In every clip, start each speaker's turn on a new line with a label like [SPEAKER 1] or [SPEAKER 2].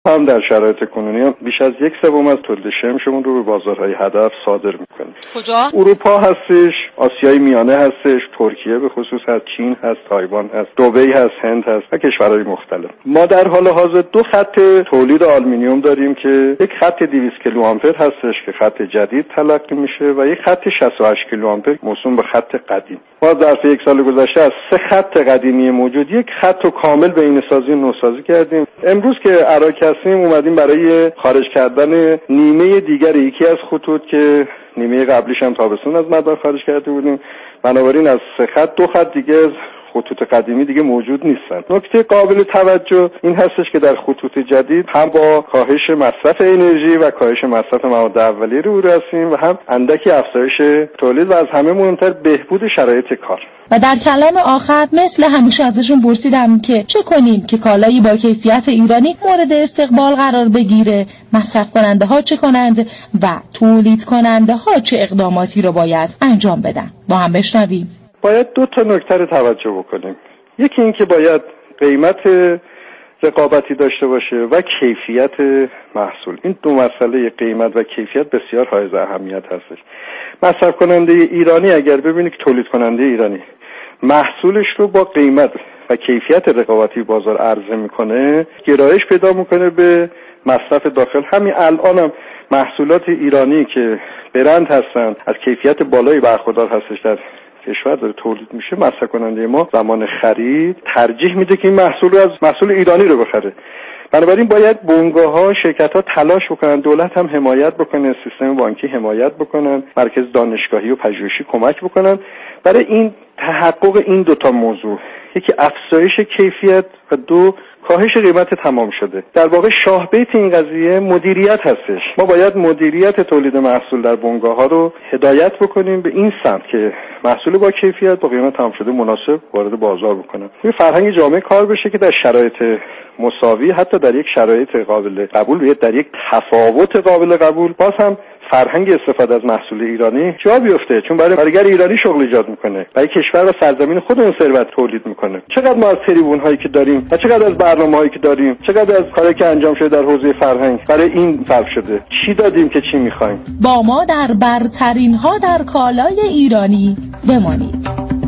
[SPEAKER 1] هم در شرایط کنونی بیش از 1/3 از تولید شمشمون رو به بازارهای هدف صادر میکنیم.
[SPEAKER 2] کجا؟
[SPEAKER 1] اروپا هستش، آسیای میانه هستش، ترکیه به خصوص هست، چین هست، تایوان هست، دبی هست، هند هست و کشورهای مختلف. ما در حال حاضر 2 خط تولید آلومینیوم داریم که یک خط 200 کیلوآمپر هستش که خط جدید تلقی میشه و یک خط 68 کیلوآمپر موسوم به خط قدیم. ما در 1 سال گذشته از 3 خط قدیمی موجود یک خط رو کامل بین‌سازی و نوسازی کردیم. امروز که عراق هستیم اومدیم برای خارج کردن نیمه دیگر یکی از خطوط که نیمه قبلیش هم تابستون از مدار خارج کرده بودیم. بنابراین از 3 خط 2 خط دیگه خطوط قدیمی دیگه موجود نیستن. نکته قابل توجه این هستش که در خطوط جدید هم با کاهش مصرف انرژی و کاهش مصرف مواد اولیه رو هستیم و هم اندکی افزایش تولید و از همه مهمتر بهبود شرایط کار.
[SPEAKER 2] و در کلام آخر مثل همیشه ازشون پرسیدم که چه کنیم که کالایی با کیفیت ایرانی مورد استقبال قرار بگیره، مصرف کننده ها چه کنند و تولید کننده ها چه اقداماتی رو باید انجام بدن. با هم بشنویم.
[SPEAKER 1] باید 2 تا نکته رو توجه بکنیم. یکی این که باید قیمت رقابتی داشته باشه و کیفیت محصول. این 2 مسئله قیمت و کیفیت بسیار حائز اهمیت هستش. مصرف کننده ایرانی اگر ببینه که تولید کننده ایرانی محصولش رو با قیمت و کیفیت رقابتی بازار عرضه میکنه، گرایش پیدا میکنه به مصرف داخل. همین الان هم محصولات ایرانی که برند هستن از کیفیت بالایی برخوردار هستش در کشور داره تولید میشه، مصرف کننده ما زمان خرید ترجیح میده که این محصول رو از محصول ایرانی رو بخره. بنابراین باید بنگاه‌ها، شرکت‌ها تلاش بکنن، دولت هم حمایت بکنه، سیستم بانکی حمایت بکنن، مرکز دانشگاهی و پژوهشی کمک بکنن برای این تحقق این 2 تا موضوع. یکی افزایش کیفیت و 2 کاهش قیمت تمام شده. در واقع شاهبیت این قضیه مدیریت هستش. ما باید مدیریت تولید محصول در بنگاه‌ها رو هدایت بکنیم به این سمت که محصول با کیفیت با قیمت تمام شده مناسب وارد بازار بکنه. این فرهنگ جامعه کار بشه که در شرایط مساوی، حتی در یک شرایط قابل قبول، در یک تفاوت قابل قبول، باز هم فرهنگ استفاده از محصول ایرانی جا بیفته، چون برای کارگر ایرانی شغل ایجاد میکنه، برای کشور و سرزمین خودمون ثروت تولید میکنه. چقدر ما از تریبون هایی که داریم و چقدر از برنامه هایی که داریم، چقدر از کاری که انجام شده در حوزه فرهنگ برای این صرف شده، چی دادیم که چی میخوایم.
[SPEAKER 2] با ما در برترین ها در کالای ایرانی بمانید.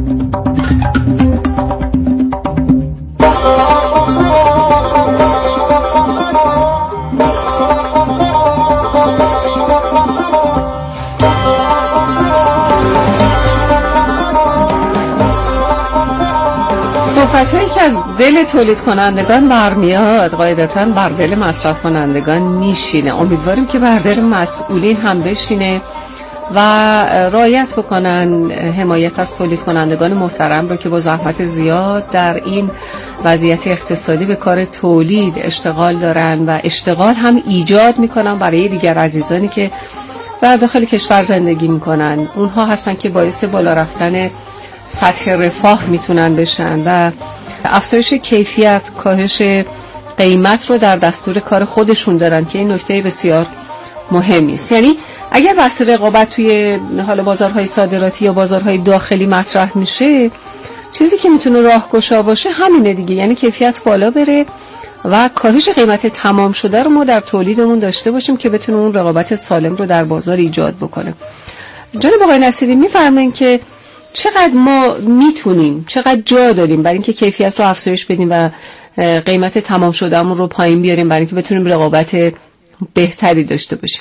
[SPEAKER 3] صحبت‌هایی که از دل تولید کنندگان برمیاد قاعدتاً بر دل مصرف کنندگان میشینه. امیدواریم که بر دل مسئولین هم بشینه و رعایت بکنن حمایت از تولید کنندگان محترم رو که با زحمت زیاد در این وضعیت اقتصادی به کار تولید اشتغال دارن و اشتغال هم ایجاد میکنن برای دیگر عزیزانی که در داخل کشور زندگی میکنن. اونها هستن که باعث بالا رفتن سطح رفاه میتونن بشن و افزایش کیفیت، کاهش قیمت رو در دستور کار خودشون دارن که این نکته بسیار مهمی است. یعنی اگر بحث رقابت توی حالا بازارهای صادراتی یا بازارهای داخلی مطرح میشه، چیزی که میتونه راهگشا باشه همینه دیگه، یعنی کیفیت بالا بره و کاهش قیمت تمام شده رو ما در تولیدمون داشته باشیم که بتونه اون رقابت سالم رو در بازار ایجاد بکنه. جناب آقای نصیری میفرمایین که چقدر ما میتونیم، چقدر جا داریم برای اینکه کیفیت رو افزایش بدیم و قیمت تمام شدهمون رو پایین بیاریم برای اینکه بتونیم رقابت بهتری داشته باشیم؟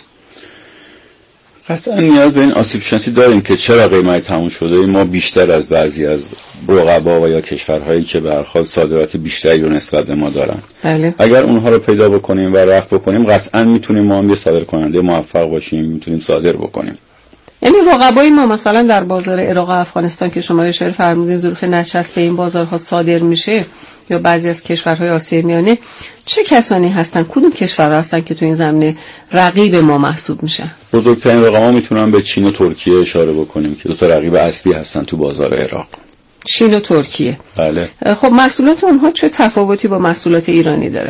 [SPEAKER 4] قطعا نیاز به این آسیب شناسی داریم که چرا قیمت تمام شده ما بیشتر از بعضی از رقبا و یا کشورهایی که به هر حال صادرات بیشتری رو نسبت به ما دارن.
[SPEAKER 3] بله.
[SPEAKER 4] اگر اونها رو پیدا بکنیم و رفع بکنیم قطعا میتونیم ما هم یه صادر کننده موفق باشیم، میتونیم صادر بکنیم.
[SPEAKER 3] یعنی رقبای ما مثلا در بازار عراق و افغانستان که شما اشاره فرمودین ظروف نچسب به این بازارها صادر میشه یا بعضی از کشورهای آسیای میانه، چه کسانی هستن، کدوم کشورها هستن که تو این زمینه رقیب ما محسوب میشن؟
[SPEAKER 4] بزرگترین رقبا میتونم به چین و ترکیه اشاره بکنیم که دو تا رقیب اصلی هستن تو بازار عراق.
[SPEAKER 3] چین و ترکیه.
[SPEAKER 4] بله.
[SPEAKER 3] خب محصولات اونها چه تفاوتی با محصولات ایرانی داره؟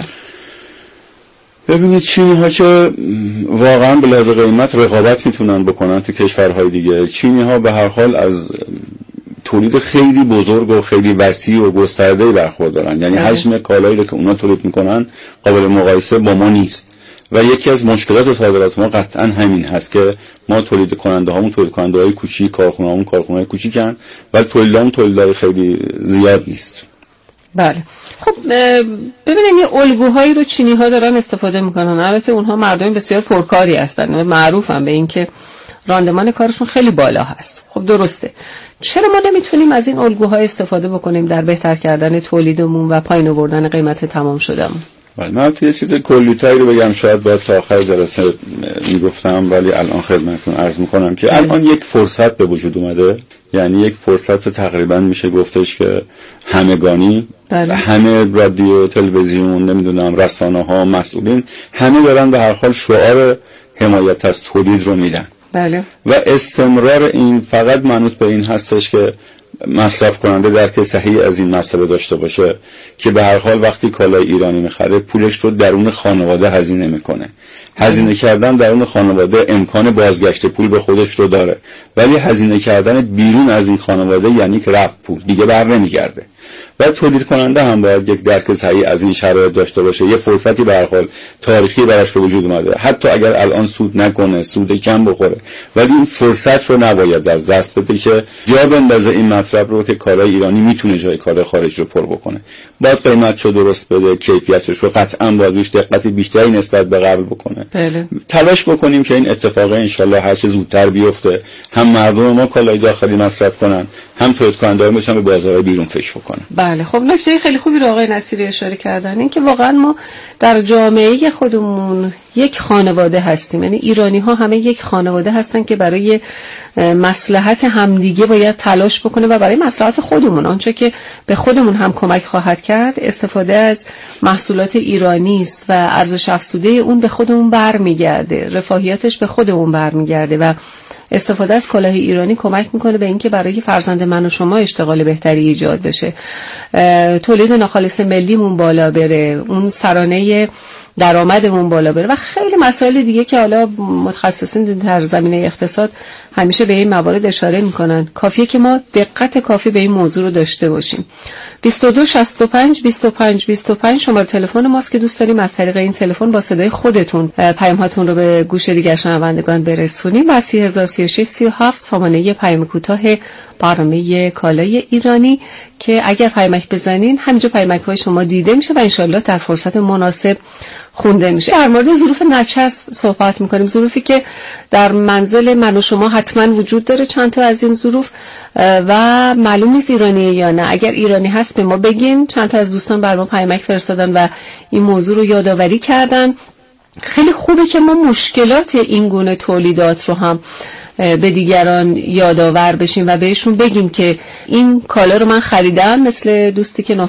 [SPEAKER 4] ببینید چینی ها که واقعا به لحاظ قیمت رقابت میتونن بکنن تو کشورهای دیگه، چینی ها به هر حال از تولید خیلی بزرگ و خیلی وسیع و گسترده‌ای برخوردارن، یعنی حجم کالایی که اونا تولید میکنن قابل مقایسه با ما نیست و یکی از مشکلات صادرات ما قطعا همین هست که ما تولید کننده های کوچیک، کارخونه‌هامون کارخونه‌های کوچیکن و تولیدامون تولیدای خیلی زیاد نیست.
[SPEAKER 3] بله. خب ببینید یه الگوهایی رو چینی‌ها دارن استفاده میکنن. البته اونها مردم بسیار پرکاری هستن و معروفن به این که راندمان کارشون خیلی بالا هست. خب درسته. چرا ما نمیتونیم از این الگوها استفاده بکنیم در بهتر کردن تولیدمون و پایین آوردن قیمت تمام شدهمون؟
[SPEAKER 4] بله، من یه چیز کلی‌تری رو بگم، شاید باید تا آخر جلسه میگفتم ولی الان خدمتتون عرض میکنم که الان یک فرصت به وجود اومده، یعنی یک فرصت تقریبا میشه گفتش که همگانی. بله. همه رادیو، تلویزیون، نمیدونم رسانه‌ها، مسئولین همه دارن به هر حال شعار حمایت از تولید رو میدن.
[SPEAKER 3] بله.
[SPEAKER 4] و استمرار این فقط منوط به این هستش که مصرف کننده درک صحیح از این مسئله داشته باشه که به هر حال وقتی کالای ایرانی میخره پولش رو درون خانواده هزینه میکنه. هزینه کردن درون خانواده امکان بازگشت پول به خودش رو داره، ولی هزینه کردن بیرون از این خانواده یعنی که رفت پول دیگه بر نمیگرده. و تولید کننده هم باید یک درک صحیح از این شرایط داشته باشه. یه فرصتی به هر حال تاریخی براش به وجود اومده، حتی اگر الان سود نکنه، سود کم بخوره، ولی این فرصت رو نباید از دست بده که جا بندازه این مطلب رو که کالای ایرانی میتونه جای کالای خارج رو پر بکنه. باید قیمتشو درست بده، کیفیتش رو قطعا باید روش دقت بیشتری نسبت به قبل بکنه.
[SPEAKER 3] بله.
[SPEAKER 4] تلاش بکنیم که این اتفاق انشالله هر چه زودتر بیفته، هم مردم ما کالای داخلی مصرف کنن، هم تولید کننده‌ها بتونن به بازارهای بیرون فکر بکنن.
[SPEAKER 3] بله. خب نکته خیلی خوبی رو آقای نصیری اشاره کردن، این که واقعا ما در جامعه خودمون یک خانواده هستیم، یعنی ایرانی ها همه یک خانواده هستن که برای مصلحت همدیگه باید تلاش بکنه و برای مصلحت خودمون آنچه که به خودمون هم کمک خواهد کرد استفاده از محصولات ایرانی است و ارزش افزوده اون به خودمون برمیگرده، رفاهیاتش به خودمون برمیگرده و استفاده از کلاه ایرانی کمک میکنه به اینکه برای فرزند من و شما اشتغال بهتری ایجاد بشه، تولید ناخالص ملیمون بالا بره، اون سرانه درآمدمون بالا بره و خیلی مسائل دیگه که حالا متخصصین در زمینه اقتصاد همیشه به این موارد اشاره میکنن. کافیه که ما دقت کافی به این موضوع رو داشته باشیم. 22 65 25 25 شماره تلفن ماست که دوست داریم از طریق این تلفن با صدای خودتون پیام هاتون رو به گوش دیگر شنوندگان برسونیم و 3036 37 سامانه پیام کوتاه برنامه کالای ایرانی که اگر پیامک بزنین همینجا پیامک های شما دیده میشه و انشالله در فرصت مناسب خونده میشه. در مورد ظروف نچسب صحبت میکنیم، ظروفی که در منزل من و شما حتما وجود داره، چند تا از این ظروف و معلوم نیست ایرانیه یا نه. اگر ایرانی هست به ما بگین. چند تا از دوستان بر ما پیامک فرستادن و این موضوع رو یادآوری کردن. خیلی خوبه که ما مشکلات این گونه تولیدات رو هم به دیگران یادآور بشیم و بهشون بگیم که این کالا رو من خریدم، مثل دوستی که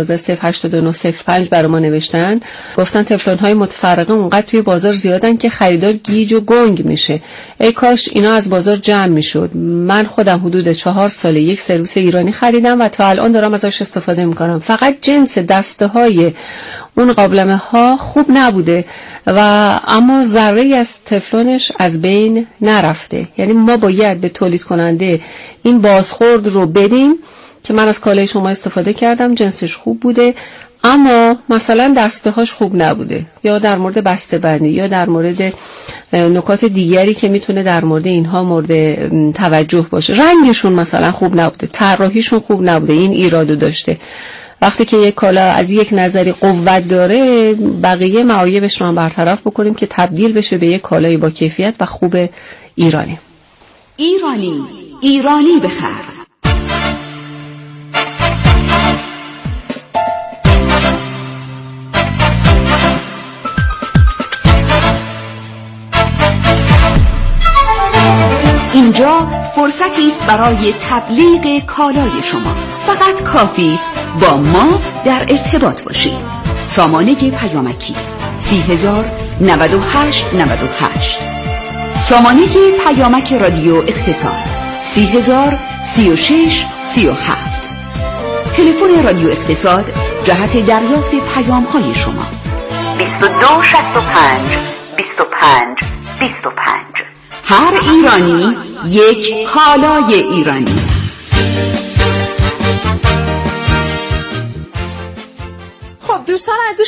[SPEAKER 3] 912-089-05 برای ما نوشتن، گفتن تفلون‌های متفرقه اونقدر توی بازار زیادن که خریدار گیج و گنگ میشه، ای کاش اینا از بازار جمع میشد. من خودم حدود 4 ساله یک سرویس ایرانی خریدم و تا الان دارم ازش استفاده میکنم، فقط جنس دسته های اون قابلمه ها خوب نبوده و اما ذره از تفلونش از بین نرفته. یعنی ما باید به تولید کننده این بازخورد رو بدیم که من از کالای شما استفاده کردم، جنسش خوب بوده اما مثلا دسته هاش خوب نبوده، یا در مورد بسته بندی یا در مورد نکات دیگری که میتونه در مورد اینها مورد توجه باشه، رنگشون مثلا خوب نبوده، طراحیشون خوب نبوده، این ایرادو داشته. وقتی که یک کالا از یک نظری قوت داره، بقیه معایبش رو هم برطرف بکنیم که تبدیل بشه به یک کالای با کیفیت و خوب ایرانی.
[SPEAKER 5] ایرانی بخر. اینجا فرصتی است برای تبلیغ کالای شما. فقط کافی است با ما در ارتباط باشید. سامانه پیامکی 30098 98، سامانه پیامک رادیو اقتصاد 30036 37، تلفن رادیو اقتصاد جهت دریافت پیام های شما 2265 25 25. هر ایرانی یک کالای ایرانی.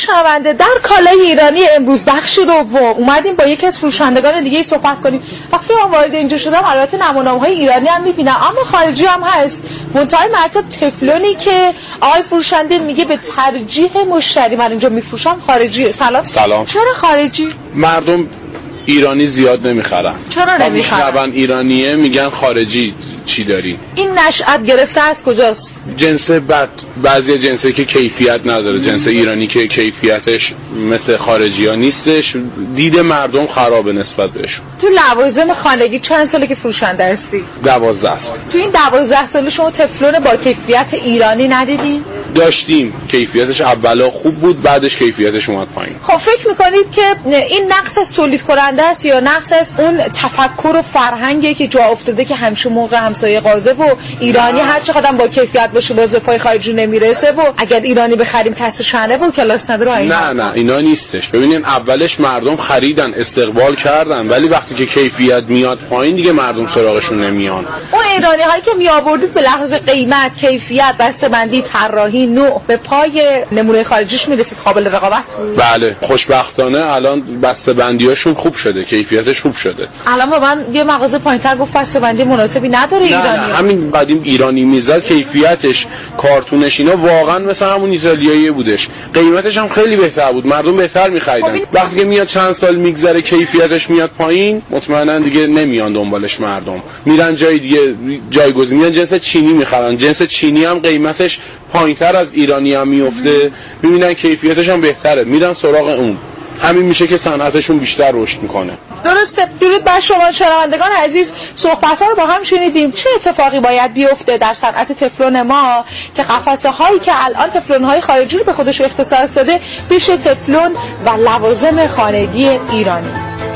[SPEAKER 2] شنونده، در کالای ایرانی امروز بخش دوم اومدیم با یکی از فروشندگان دیگه صحبت کنیم. وقتی من وارد اینجا شدم البته نمونه‌های ایرانی هم می‌بینم اما خارجی هم هست. منتهای مرتب تفلونی که آقای فروشنده میگه به ترجیح مشتری من اینجا میفروشم خارجیه. سلام. چرا خارجی؟
[SPEAKER 6] مردم ایرانی زیاد نمیخرن.
[SPEAKER 2] چرا نمیخرن؟
[SPEAKER 6] ایرانیه میگن خارجی چی داری؟
[SPEAKER 2] این نشأت گرفته از کجاست؟
[SPEAKER 6] جنس بعضی جنسه که کیفیت نداره، جنس ایرانی که کیفیتش مثل خارجی ها نیستش، دید مردم خرابه نسبت بهشون.
[SPEAKER 2] تو لوازم خانگی چند ساله که فروشنده هستی؟
[SPEAKER 6] 12 سال.
[SPEAKER 2] تو این 12 سال شما تفلون با کیفیت ایرانی ندیدین؟
[SPEAKER 6] داشتیم، کیفیتش اولا خوب بود، بعدش کیفیتش اومد پایین.
[SPEAKER 2] خب فکر میکنید که این نقص از تولید کننده است یا نقص از اون تفکر و فرهنگی که جا افتاده که همیشه موقع همسایه غازه و ایرانی هر چقدر با کیفیت باشه باز به پای خارجی نمیرسه و اگر ایرانی بخریم کس شنه و کلاس نداره؟
[SPEAKER 6] نه اینا نیستش. ببینین اولش مردم خریدن، استقبال کردن، ولی وقتی که کیفیت میاد پایین دیگه مردم سراغشون نمیان.
[SPEAKER 2] اون ایرانی هایی که می آوردید به لحاظ قیمت، کیفیت، بسته‌بندی، طراحی، نوع به پای نمونه خارجیش میرسید، قابل رقابت بود؟
[SPEAKER 6] بله، خوشبختانه الان بسته‌بندیاشون خوب شده، کیفیتش خوب شده.
[SPEAKER 2] الان با من یه مغازه پایین‌تر گفت بسته‌بندی مناسبی نداره ایرانی.
[SPEAKER 6] همین قدیم ایرانی میزد، کیفیتش، کارتونش اینا واقعا مثل همون ایتالیایی بودش. قیمتش هم خیلی بهتر بود، مردم بهتر می‌خریدن. وقتی که میاد چند سال میگذره کیفیتش میاد پایین، مطمئنا دیگه نمیان دنبالش مردم. میرن جای دیگه جایگزین، میرن جنس چینی می‌خرن. جنس چینی هم قیمتش پایین‌تر از ایرانی هم میفته، می‌بینن کیفیتش هم بهتره، میرن سراغ اون. همین میشه که صنعتشون بیشتر رشد میکنه.
[SPEAKER 2] درسته. درود بر شما شنوندگان عزیز، صحبت‌ها رو با هم شنیدیم. چه اتفاقی باید بیفته در صنعت تفلون ما که قفسه هایی که الان تفلون های خارجی رو به خودش اختصاص داده بشه تفلون و لوازم خانگی ایرانی؟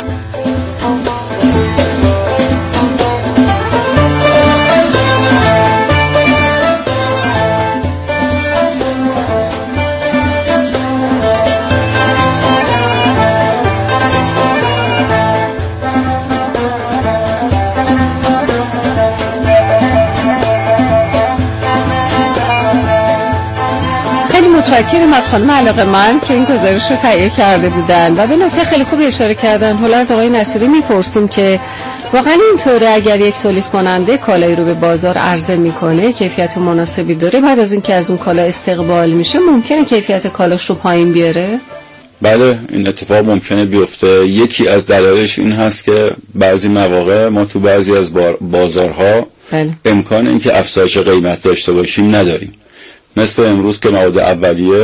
[SPEAKER 3] متشکرم از خانم علاقه‌مند که این گزارش رو تهیه کرده بودن و به نکته خیلی خوب اشاره کردن. حالا از آقای نصیری میپرسیم که واقعا اینطوره اگر یک تولید کننده کالایی رو به بازار عرضه میکنه، کیفیت مناسبی داره، بعد از اینکه از اون کالا استقبال میشه ممکنه کیفیت کالاش رو پایین بیاره؟
[SPEAKER 4] بله، این اتفاق ممکنه بیفته. یکی از دلایلش این هست که بعضی مواقع ما تو بعضی از بازارها امکان اینکه افزایش قیمت داشته باشیم نداریم. مثل امروز که مواد اولیه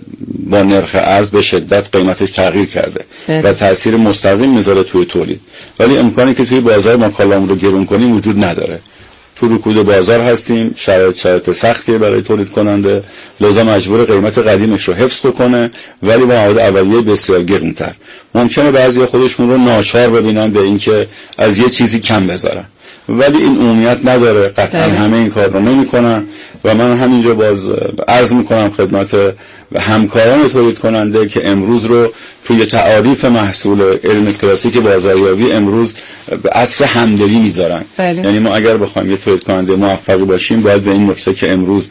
[SPEAKER 4] با نرخ ارز به شدت قیمتش تغییر کرده و تأثیر مستقیم میذاره توی تولید، ولی امکانی که توی بازار ما کالامون رو گرون کنیم وجود نداره. تو رکود بازار هستیم، شرایط سختیه برای تولید کننده، لذا مجبور قیمت قدیمش رو حفظ بکنه ولی با مواد اولیه بسیار گرونتر. ممکنه بعضی خودشون رو ناچار ببینن به اینکه از یه چیزی کم بذارن، ولی این عمومیت نداره. قطعا همه این کار رو نمی‌کنن و من همینجا باز عرض میکنم خدمت همکاران تولید کننده که امروز رو توی تعاریف محصول علم کلاسیک بازاریابی امروز به عصر همدلی میذارن. یعنی ما اگر بخوایم یه تولید کننده موفقی باشیم باید به این نکته که امروز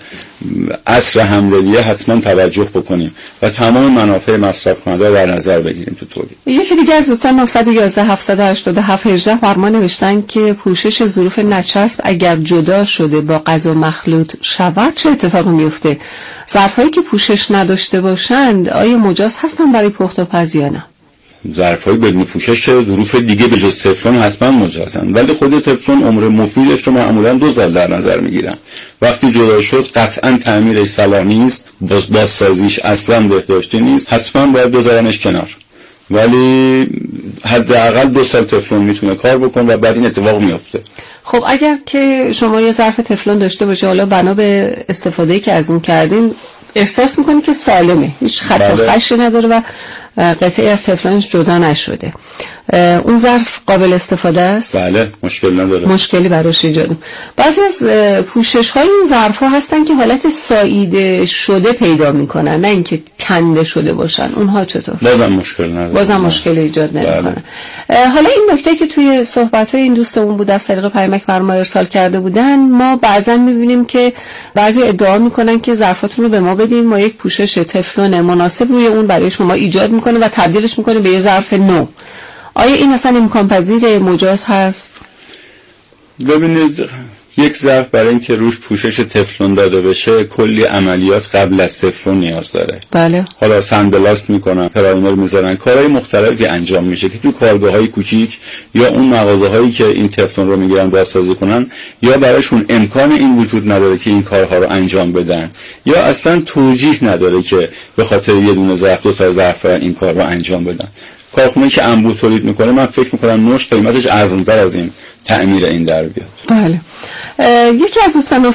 [SPEAKER 4] عصر همدلیه حتما توجه بکنیم و تمام منافع مصرف کننده در نظر بگیریم تو تولید.
[SPEAKER 3] یکی دیگه از دوستان 911 787 18 بر ما نوشتن که پوشش ظروف نچسب اگر جدا شده با غذا مخلوط شود چه اتفاقی میفته؟ ظرفایی که پوشش نداشته باشند آیا مجاز هستن برای پخت و پز یا نه؟
[SPEAKER 4] ظرفای بدون پوشش که ظروف دیگه به جز تفلون حتما مجازن، ولی خود تفلون عمر مفیدش رو معمولا 2 سال در نظر میگیرن. وقتی جدا شد قطعا تعمیرش صلاح نیست، بازسازیش اصلا بهداشتی نیست، حتما باید بذارنش کنار. ولی حداقل 2 سال تفلون میتونه کار بکنه و بعد این اتفاق میفته.
[SPEAKER 3] خب اگر که شما یه ظرف تفلون داشته باشه، حالا بنا به استفاده‌ای که از اون کردین احساس میکنید که سالمه، هیچ خط و خشی نداره و قطعی از تفلونش جدا نشده، اون ظرف قابل استفاده است؟
[SPEAKER 4] بله، مشکل نداره.
[SPEAKER 3] مشکلی براش ایجاد. بعضی از پوشش‌های این ظرف‌ها هستن که حالت ساییده شده پیدا می‌کنن، نه اینکه کنده شده باشن. اونها چطور؟
[SPEAKER 4] بازم مشکل نداره.
[SPEAKER 3] بازم مشکل ایجاد نمی‌کنه. حالا این نکته که توی صحبت‌های این دوستمون بود از طریق پیامک برام ارسال کرده بودن، ما بعضا می‌بینیم که بعضی ادعا می‌کنن که ظرفاتون رو به ما بدین، ما یک پوشش تفلون مناسب روی اون برای شما ایجاد می‌کنه و تبدیلش می‌کنه به یه ظرف نو. آیا این اصلا امکان پذیر مجاز هست؟
[SPEAKER 4] ببینید، یک ظرف برای اینکه روش پوشش تفلون داده بشه کلی عملیات قبل از تفلون نیاز داره.
[SPEAKER 3] بله.
[SPEAKER 4] حالا سندبلاست میکنن، پرایمر میذارن، کارهای مختلفی انجام میشه که تو کارگاه‌های کوچیک یا اون مغازه‌هایی که این تفلون رو میگیرن بازسازی کنن، یا برایشون امکان این وجود نداره که این کارها رو انجام بدن، یا اصلا توجیه نداره که به خاطر یه دونه ظرف دو تا ظرف این کار رو انجام بدن. کارخونه که انبوه تولید میکنه، من فکر میکنم نوش قیمتش ارزان‌تر از این تعمیر این در بیاد.
[SPEAKER 3] بله. یکی از دوستان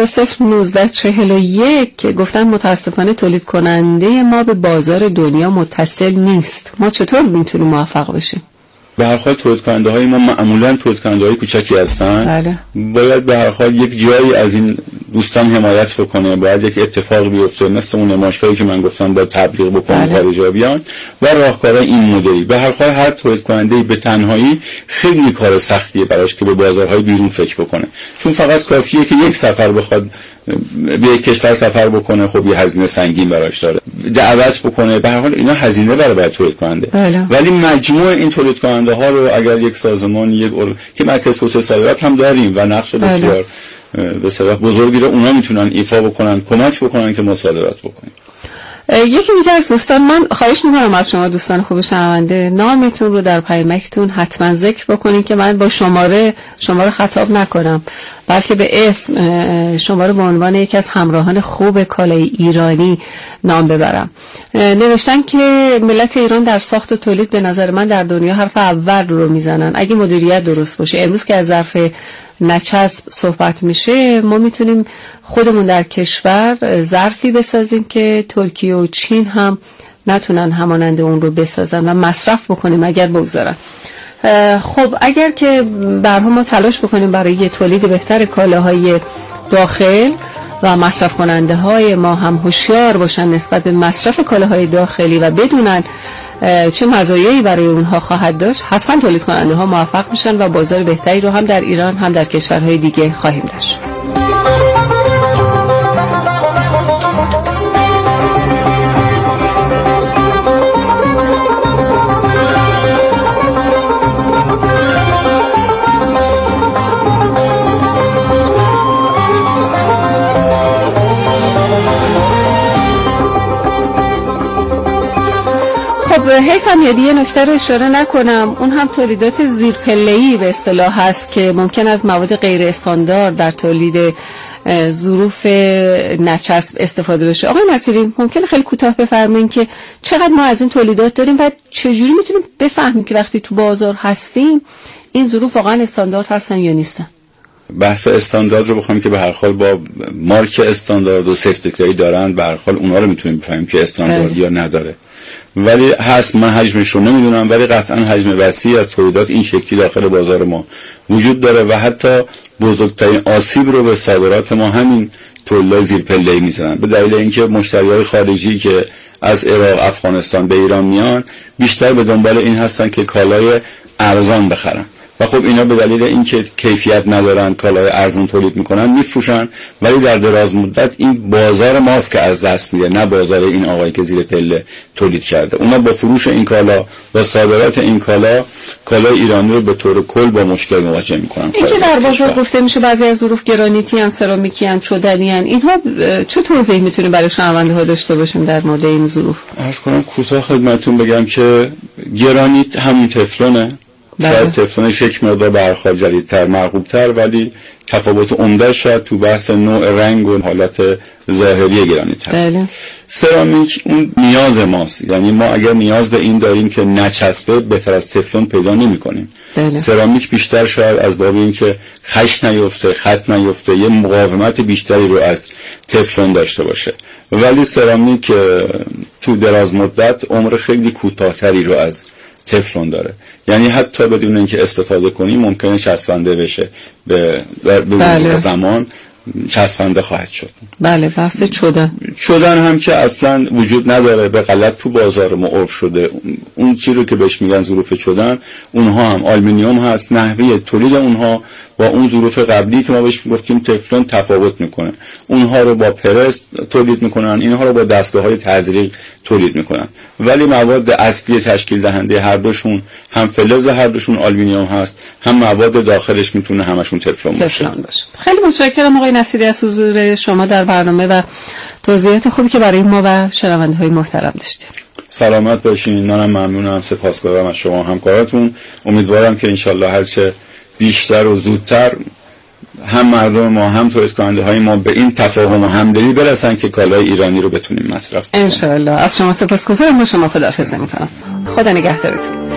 [SPEAKER 3] 912-019-41 که گفتن متاسفانه تولید کننده ما به بازار دنیا متصل نیست. ما چطور میتونیم موفق بشیم؟
[SPEAKER 4] به هر حال تولید کننده های ما معمولا تولید کننده های کوچکی هستن.
[SPEAKER 3] بله.
[SPEAKER 4] باید به هر حال یک جایی از این دوستان حمایت بکنه، باید یک اتفاق بیفته، مثل اون نمایشگاهی که من گفتم باید تبلیغ بکنه، خارجا بیان و راهکارهای این مدلی. به هر حال هر تولید کننده به تنهایی خیلی کار سختیه براش که به بازارهای بیرون فکر بکنه، چون فقط کافیه که یک سفر بخواد به یک کشور سفر بکنه، خب یه هزینه سنگین براش داره، دعوت بکنه، به هر حال اینا هزینه برای تولید کننده. ولی مجموع این تولید کننده ها رو اگر یک سازمان که مرکز توسعه صادرات هم داریم و نقش بسیار به صلاح بزرگی رو اونا میتونن ایفا بکنن، کمک بکنن که ما صادرات بکنیم.
[SPEAKER 3] یکی دیگه از دوستان، من خواهش میکنم از شما دوستان خوب شنونده نامتون رو در پیامکتون حتما ذکر بکنین که من با شماره خطاب نکنم، بلکه به اسم شماره به عنوان یکی از همراهان خوب کالای ایرانی نام ببرم. نوشتن که ملت ایران در ساخت و تولید به نظر من در دنیا حرف اول رو میزنن. اگه مدیریت درست باشه، امروز که از ظرف نچسب صحبت میشه، ما میتونیم خودمون در کشور ظرفی بسازیم که ترکیه و چین هم نتونن همانند اون رو بسازن و مصرف بکنیم اگر بگذارن. خب اگر که برها ما تلاش بکنیم برای تولید بهتر کالاهای داخل و مصرف کننده های ما هم هوشیار باشن نسبت به مصرف کالاهای داخلی و بدونن چه مزایایی برای اونها خواهد داشت، حتما تولید کننده ها موفق میشن و بازار بهتری رو هم در ایران هم در کشورهای دیگه خواهیم داشت. حیفم یه نکته رو اشاره نکنم، اون هم تولیدات زیرپله‌ای به اصطلاح هست که ممکن از مواد غیر استاندارد در تولید ظروف نچسب استفاده بشه. آقای نصیری ممکنه خیلی کوتاه بفرمایید که چقدر ما از این تولیدات داریم و چجوری میتونیم بفهمیم که وقتی تو بازار هستیم این ظروف واقعا استاندارد هستن یا نیستن؟
[SPEAKER 4] بحث استاندارد رو بخوام که به هر حال با مارک استاندارد و سرتیفیکاتی دارن، به هر حال اونا رو میتونیم بفهمیم که استاندارد یا نداره. ولی هست، من حجمش رو نمیدونم، ولی قطعا حجم وسیعی از تولیدات این شکلی داخل بازار ما وجود داره و حتی بزرگترین آسیب رو به صادرات ما همین تولیدات زیرپله‌ای میزنن، به دلیل اینکه مشتریای خارجی که از عراق، افغانستان به ایران میان بیشتر به دنبال این هستن که کالای ارزان بخرن و خب اینا به دلیل اینکه کیفیت ندارن کالای ارزان تولید میکنن میفروشن، ولی در دراز مدت این بازار ماست که از دست میره، نه بازار این آقایی که زیر پله تولید کرده. اونا با فروش این کالا و صادرات این کالای ایرانی رو به طور کل با مشکل مواجه میکنن.
[SPEAKER 3] این که در بازار گفته میشه بعضی از ظروف گرانیتی ان، سرامیکی ان، چدنی ان، اینها چه توضیحی میتونیم برای شنونده ها داشته باشیم در مورد این ظروف؟
[SPEAKER 4] عرض کنم کوتاه خدمتتون بگم که گرانیت همین تفلونه، شاید تفلونش یک مقدار به هر حال جدیدتر، مرغوبتر، ولی تفاوت عمده شاید تو بحث نوع رنگ و حالت ظاهری گرانیت هست.
[SPEAKER 3] بله.
[SPEAKER 4] سرامیک اون نیاز ماست، یعنی ما اگر نیاز به این داریم که نچسبه بهتر از تفلون پیدا نمی کنیم.
[SPEAKER 3] بله.
[SPEAKER 4] سرامیک بیشتر شاید از باب اینکه خش نیفته، خط نیفته، یه مقاومت بیشتری رو از تفلون داشته باشه، ولی سرامیک تو دراز مدت عمر خیلی کوتاه‌تری رو از تفلون داره، یعنی حتی بدون اینکه استفاده کنیم ممکنه چسبنده بشه به زمان چسبنده خواهد شد.
[SPEAKER 3] بله. بحث چدن
[SPEAKER 4] هم که اصلا وجود نداره، به غلط تو بازار ما عرف شده. اون چیزی رو که بهش میگن ظروف چدن، اونها هم آلومینیوم هست، نحوه تولید اونها با اون ظروف قبلی که ما بهش میگفتیم تفلون تفاوت میکنه. اونها رو با پرس تولید میکنن، اینها رو با دستگاه‌های تزریق تولید میکنن، ولی مواد اصلی تشکیل دهنده هر دوشون هم فلز هر دوشون آلومینیوم هست، هم مواد داخلش میتونه همشون تفلون باشه.
[SPEAKER 3] خیلی متشکرم آقای نصیری از حضور شما در برنامه و توضیحات خوبی که برای ما و شنونده‌های محترم داشتید.
[SPEAKER 4] سلامت باشین. منم ممنونم، سپاسگزارم از شما همکاراتون. امیدوارم که انشالله هرچه بیشتر و زودتر هم مردم ما هم تولید کننده های ما به این تفاهم و همدلی برسن که کالای ایرانی رو بتونیم مصرف کنیم.
[SPEAKER 3] انشالله. از شما سپاسگزارم. با شما خداحافظی میکنم. خدا نگهدارتون.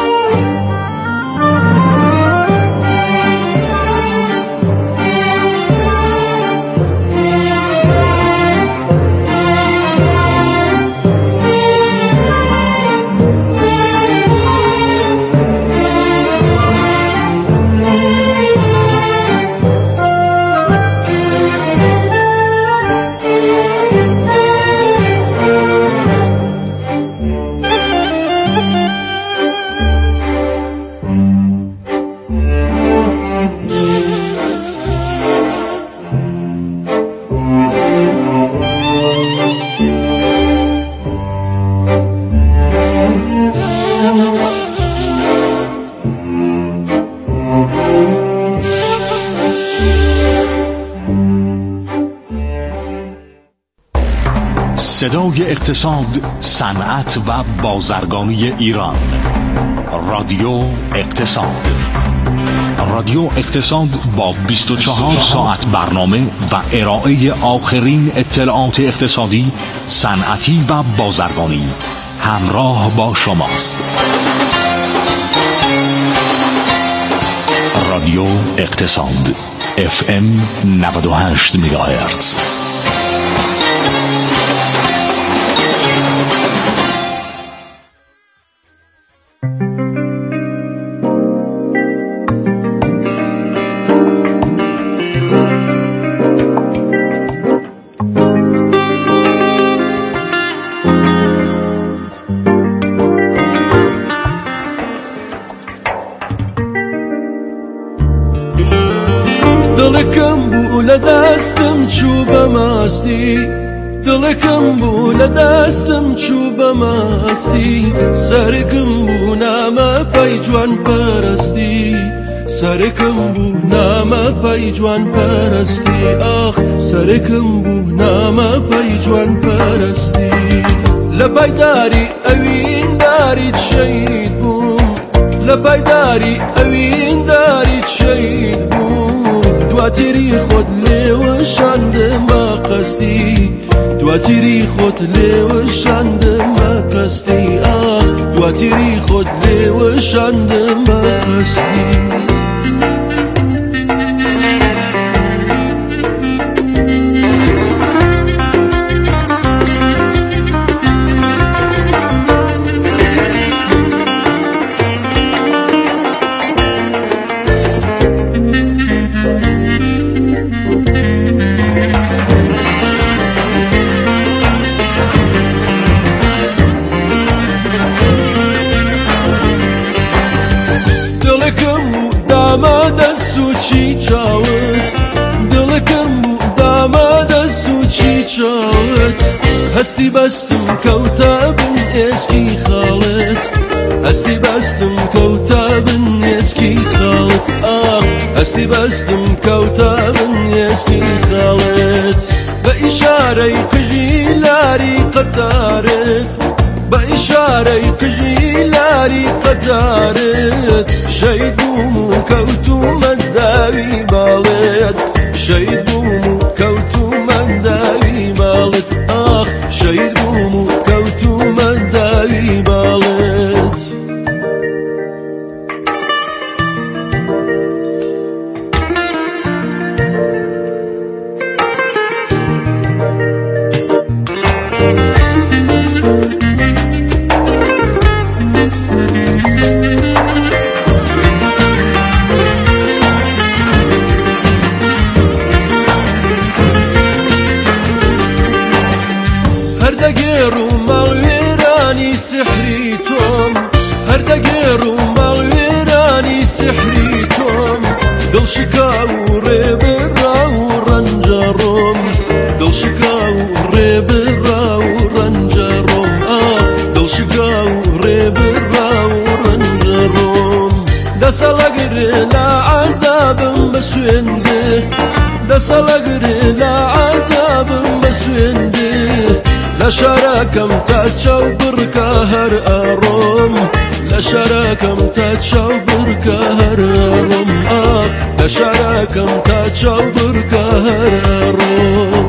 [SPEAKER 7] صدای اقتصاد، صنعت و بازرگانی ایران. رادیو اقتصاد. رادیو اقتصاد با 24 ساعت برنامه و ارائه آخرین اطلاعات اقتصادی، صنعتی و بازرگانی همراه با شماست. رادیو اقتصاد FM 98 مگاهرتز.
[SPEAKER 8] دستم چوبم هستی، دلکم بوله دستم چوبم هستی، سرکم بو نامه پای جوان پرستی، سرکم بو نامه پای جوان پرستی، آخ سرکم بو نامه پای جوان پرستی. لپای داری اوین داری شهید بوم، لپای داری اوین داری شهید بوم، دواتری خود لیوشاند ما قصدی، دواتری خود لیوشاند ما قصدی، آخ دواتری خود لیوشاند ما قصدی. هستی بستم کوتابن اسکی خالت، هستی بستم کوتابن اسکی خالت، آه هستی بستم کوتابن اسکی خالت. با اشاره قجیلاری قطارت، با اشاره قجیلاری قطارت، شهید بوم کوتو من داوی بالت، شهید بوم کوتو من داوی دسالقري لا عذاب بس ويندي دسالقري لا عذاب بس ويندي لا شراكم تاتشو بركهر أروم لا شراكم تاتشو بركهر أروم لا شراكم تاتشو بركهر أروم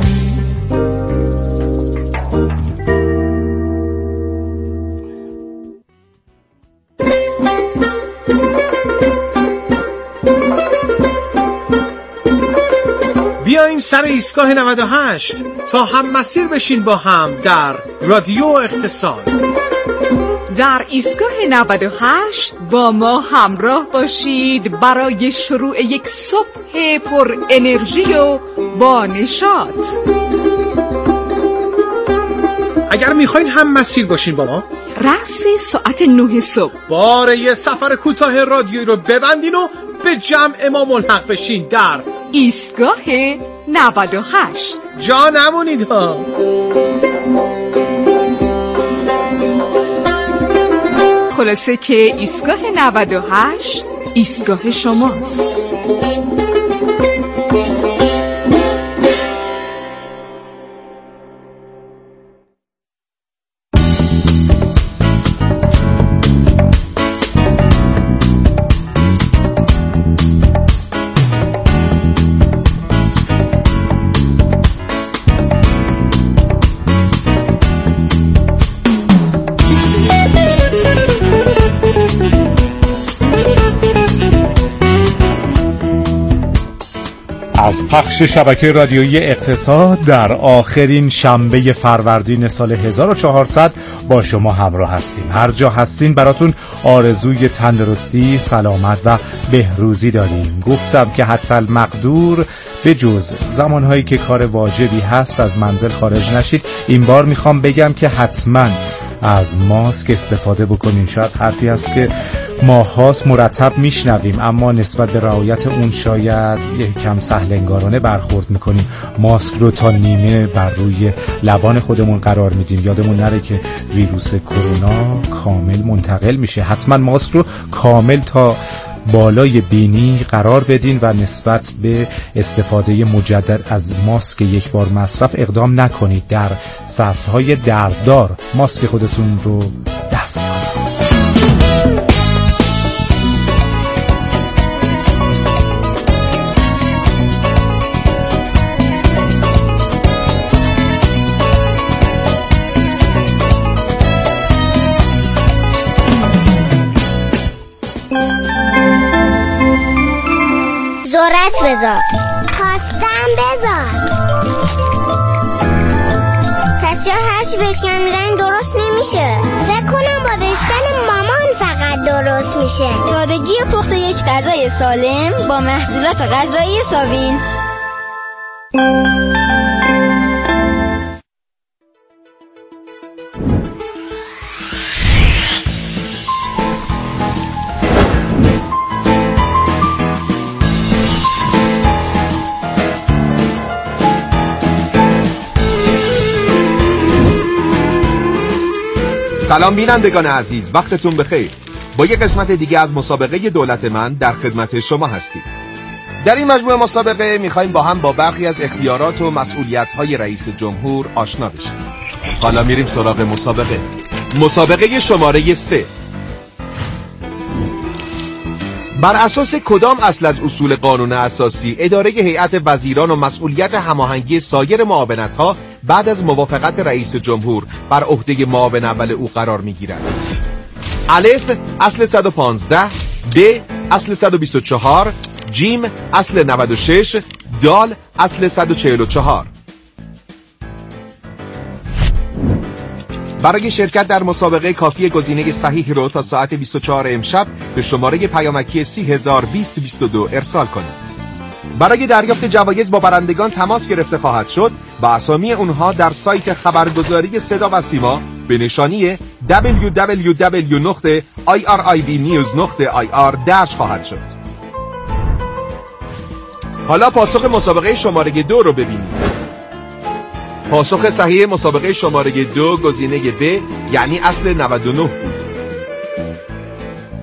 [SPEAKER 9] بیاین سر ایستگاه 98 تا هم مسیر بشین با هم در رادیو اقتصاد.
[SPEAKER 5] در ایستگاه 98 با ما همراه باشید برای شروع یک صبح پر انرژی و با نشاط.
[SPEAKER 9] اگر میخواین هم مسیر باشین با ما،
[SPEAKER 5] رأس ساعت 9 صبح
[SPEAKER 9] باره یه سفر کوتاه رادیویی رو ببندین و به جمع ما ملحق بشین در
[SPEAKER 5] ایستگاه 98.
[SPEAKER 9] جا نمونید ها.
[SPEAKER 5] خلاصه که ایستگاه 98 ایستگاه شماست.
[SPEAKER 10] از پخش شبکه رادیویی اقتصاد در آخرین شنبه فروردین سال 1400 با شما همراه هستیم. هر جا هستین براتون آرزوی تندرستی، سلامت و بهروزی داریم. گفتم که حتی المقدور به جز زمانهایی که کار واجبی هست از منزل خارج نشید. این بار میخوام بگم که حتما از ماسک استفاده بکنین. شاید حرفی هست که ماهاست مرتب میشنویم، اما نسبت به رعایت اون شاید یکم سهلنگارانه برخورد میکنیم. ماسک رو تا نیمه بر روی لبان خودمون قرار میدیم. یادمون نره که ویروس کرونا کامل منتقل میشه. حتما ماسک رو کامل تا بالای بینی قرار بدین و نسبت به استفاده مجدد از ماسک یک بار مصرف اقدام نکنید. در سطرهای درددار ماسک خودتون رو دفع کنید.
[SPEAKER 11] ذرت بذار، پاستم بذار. پس چرا هرچی بشکن میزنی درست نمیشه؟ فکر کنم با بشکن مامان فقط درست میشه.
[SPEAKER 12] سادگی پخت یک غذای سالم با محصولات غذایی ساوین.
[SPEAKER 13] سلام بینندگان عزیز، وقتتون بخیر. با یک قسمت دیگه از مسابقه دولت من در خدمت شما هستیم. در این مجموعه مسابقه میخوایم با هم با برخی از اختیارات و مسئولیت‌های رئیس جمهور آشنا بشیم. حالا میریم سراغ مسابقه. مسابقه شماره 3. بر اساس کدام اصل از اصول قانون اساسی اداره هیئت وزیران و مسئولیت هماهنگی سایر معاونت‌ها بعد از موافقت رئیس جمهور بر عهده معاون اول او قرار می‌گیرد؟ الف اصل 115، ب اصل 124، جیم اصل 96، دال اصل 144. برای شرکت در مسابقه کافی گزینه صحیح رو تا ساعت 24 امشب به شماره پیامکی 302022 ارسال کنید. برای دریافت جوایز با برندگان تماس گرفته خواهد شد و اسامی اونها در سایت خبرگزاری صدا و سیما به نشانی www.iribnews.ir درج خواهد شد. حالا پاسخ مسابقه شماره 2 رو ببینید. پاسخ صحیح مسابقه شماره 2 گزینه ب یعنی اصل 99 بود.